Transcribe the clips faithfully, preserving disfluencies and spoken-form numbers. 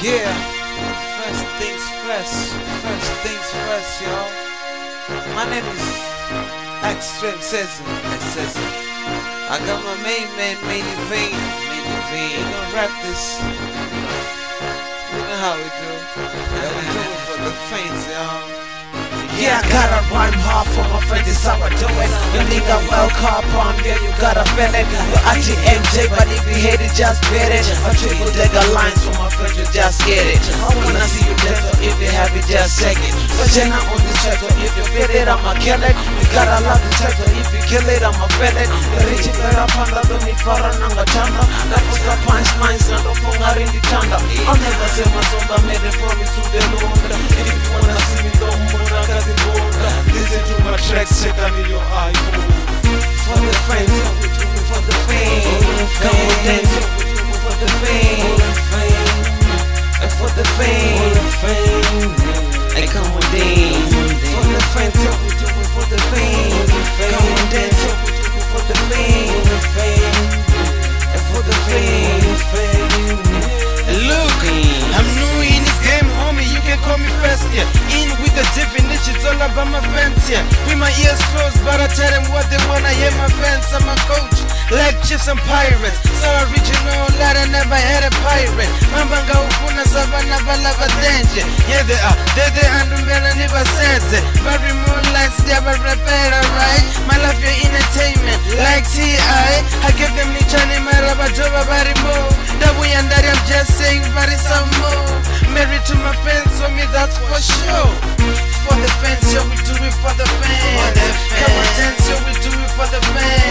Yeah, first things first, first things first, y'all. My name is Extreme Cesar, Cesar. I got my main man, Manny Vein, Manny Vein. We gonna rap this. You know how we do. Yeah, we do it for the fans, y'all. Yeah, I gotta rhyme hard for my friends, it's how I do it. You nigga well car bomb, yeah, you gotta feel it. You actually M J, but if you hate it, just beat it. I triple decker lines for my friends, you just get it. I wanna see you dance, so if you have it, just take it. But you're not on this track, so if you feel it, I'ma kill it. You gotta love the track, so if you kill it, I'ma feel it. The rich better panda, don't need fara nanga chanda. That was the punchlines, and don't fall out in the chanda. I'll never say my song, I made it promise to the Lord. If you wanna see me, don't move, I got it all. Listen to my tracks, check out in your iPhone. For the fans, we do it for the fame. Come on, dance, we do it for the fame. And for the fame. And come on, dance. For the fans, we do it for the fame. Come on, dance, we do it for the fame. And for the fame. Look, I'm new in this game, homie, you can call me fast, yeah. In with the definition, it's all about my fans, yeah. With my ears closed, but I tell them what they want, I hear my fans, I'm a coach. Like chiefs and pirates, so original, that I never had a pirate. Mambanga ufuna sabana balava danger. Yeah, they are, they they andumbela never says it. But remote lights, they have a repair, right? My love your entertainment, like T I I give them nichani marabajoba barimo. That we and that I'm just saying, but it's some more. Married to my fans, so me that's for sure. For the fans, yo, we do it for the fans. Come on, dance, yo, we do it for the fans.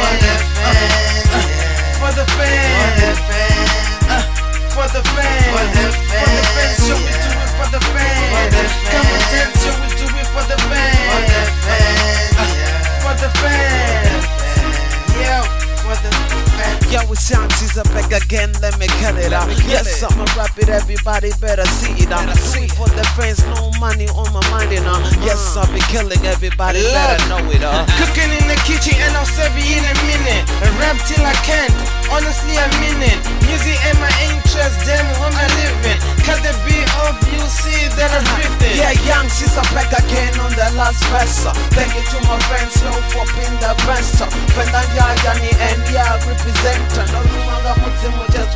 For the fans. Uh, for the fans. For the fans, yo, we do it for the fans. Come on, dance, yo, we do it for the fans. Uh, for the fans. Yo, for the fans. Yo, it sounds Caesar back again, let me cut it out. Yes, I'ma rap it, everybody better see it out. See for the fans, no money on my mind, you know. Yes, I'll be killing everybody, better know it all. Cooking in the kitchen and I'll serve you in a minute. I rap till I can't, honestly I mean it. Music and my interest, damn home I live in. Cut the beat off, you see that I'm breathing. Yeah, young Caesar back again on the last verse. Thank you to my friends, no for being the best. Fenda yani and yeah, represent. No rumanga mutima just